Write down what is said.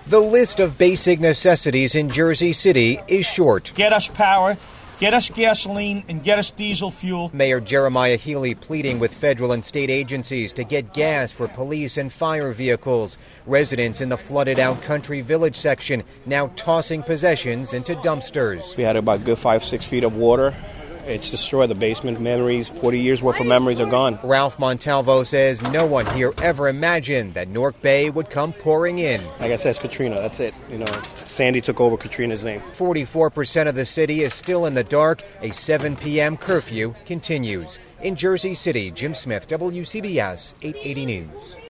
The list of basic necessities in Jersey City is short. Get us power, get us gasoline, and get us diesel fuel. Mayor Jeremiah Healy pleading with federal and state agencies to get gas for police and fire vehicles. Residents in the flooded-out Country Village section now tossing possessions into dumpsters. We had about a good 5-6 feet of water. It's destroyed the basement. Memories, 40 years worth of memories are gone. Ralph Montalvo says no one here ever imagined that Newark Bay would come pouring in. Like I said, it's Katrina. That's it. Sandy took over Katrina's name. 44% of the city is still in the dark. A 7 p.m. curfew continues. In Jersey City, Jim Smith, WCBS 880 News.